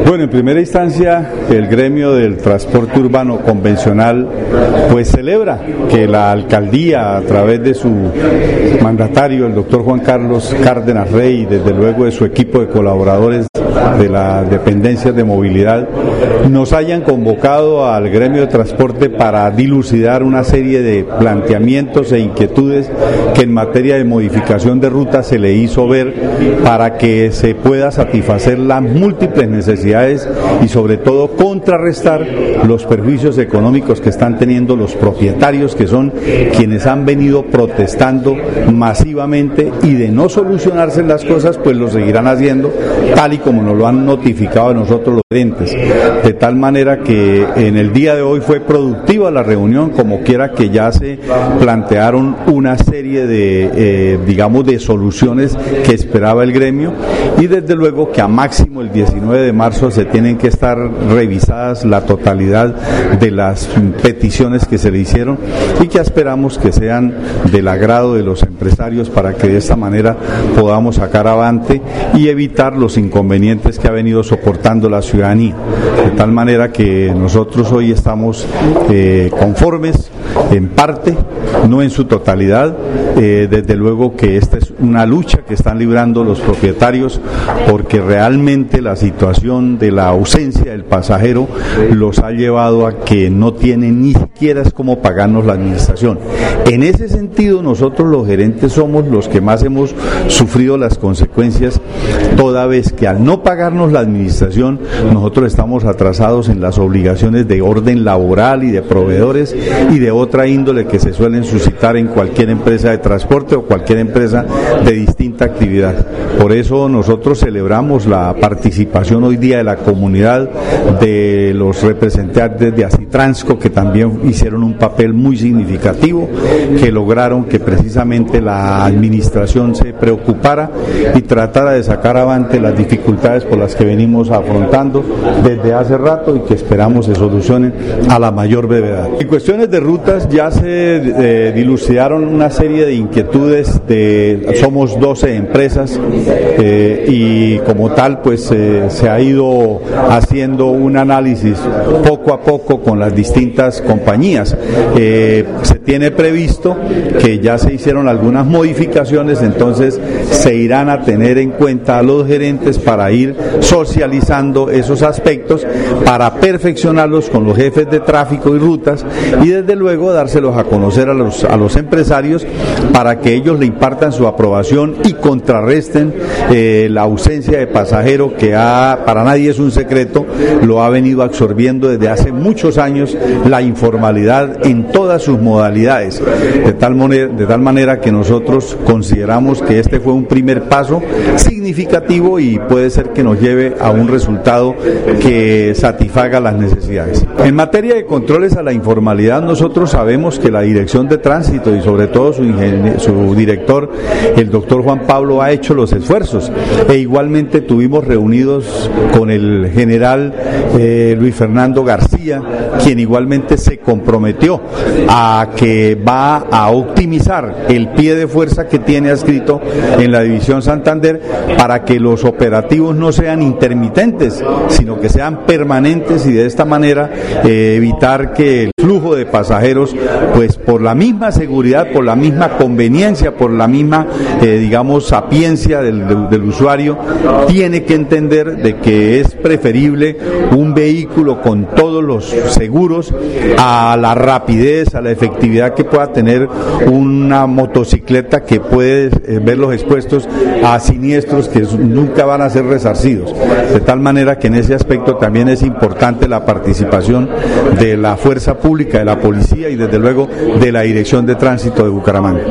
Bueno, en primera instancia, el gremio del transporte urbano convencional pues celebra que la alcaldía, a través de su mandatario, el doctor Juan Carlos Cárdenas Rey, y desde luego de su equipo de colaboradores de las dependencias de movilidad, nos hayan convocado al gremio de transporte para dilucidar una serie de planteamientos e inquietudes que en materia de modificación de rutas se le hizo ver para que se pueda satisfacer las múltiples necesidades y sobre todo contrarrestar los perjuicios económicos que están teniendo los propietarios, que son quienes han venido protestando masivamente, y de no solucionarse las cosas pues lo seguirán haciendo tal y como nos lo han notificado a nosotros los gerentes, de tal manera que en el día de hoy fue productiva la reunión, como quiera que ya se plantearon una serie de de soluciones que esperaba el gremio, y desde luego que a máximo el 19 de marzo se tienen que estar revisadas la totalidad de las peticiones que se le hicieron y que esperamos que sean del agrado de los empresarios para que de esta manera podamos sacar avante y evitar los inconvenientes que ha venido soportando la ciudadanía, de tal manera que nosotros hoy estamos conformes en parte, no en su totalidad. Desde luego que esta es una lucha que están librando los propietarios, porque realmente la situación de la ausencia del pasajero los ha llevado a que no tienen ni siquiera cómo pagarnos la administración. En ese sentido, nosotros los gerentes somos los que más hemos sufrido las consecuencias, toda vez que al no pagarnos la administración nosotros estamos atrasados en las obligaciones de orden laboral y de proveedores y de otra índole que se suelen suscitar en cualquier empresa de transporte o cualquier empresa de distinta actividad. Por eso nosotros celebramos la participación hoy día de la comunidad, de los representantes de Acitransco, que también hicieron un papel muy significativo, que lograron que precisamente la administración se preocupara y tratara de sacar avante las dificultades por las que venimos afrontando desde hace rato y que esperamos se solucionen a la mayor brevedad. En cuestiones de rutas ya se dilucidaron una serie de inquietudes, somos 12 empresas y como tal pues se ha ido haciendo un análisis poco a poco con las distintas compañías. Se tiene previsto que ya se hicieron algunas modificaciones, entonces se irán a tener en cuenta a los gerentes para ir socializando esos aspectos, para perfeccionarlos con los jefes de tráfico y rutas, y desde luego dárselos a conocer a los empresarios para que ellos le impartan su aprobación y contrarresten la ausencia de pasajero que para nadie es un secreto, lo ha venido absorbiendo desde hace muchos años la informalidad en todas sus modalidades, de tal manera que nosotros consideramos que este fue un primer paso significativo y puede ser que nos lleve a un resultado que satisfaga las necesidades. En materia de controles a la informalidad, nosotros sabemos que la Dirección de Tránsito y sobre todo su director, el doctor Juan Pablo, ha hecho los esfuerzos, e igualmente tuvimos reunidos con el general Luis Fernando García, quien igualmente se comprometió a que va a optimizar el pie de fuerza que tiene adscrito en la División Santander para que los operativos no sean intermitentes, sino que sean permanentes, y de esta manera evitar que el flujo de pasajeros, pues por la misma seguridad, por la misma conveniencia, por la misma sapiencia del usuario, tiene que entender de que es preferible un vehículo con todos los seguros a la rapidez, a la efectividad que pueda tener una motocicleta que puede verlos expuestos a siniestros que nunca van a ser resarcidos, de tal manera que en ese aspecto también es importante la participación de la fuerza pública, de la policía y desde luego de la Dirección de Tránsito de Bucaramanga.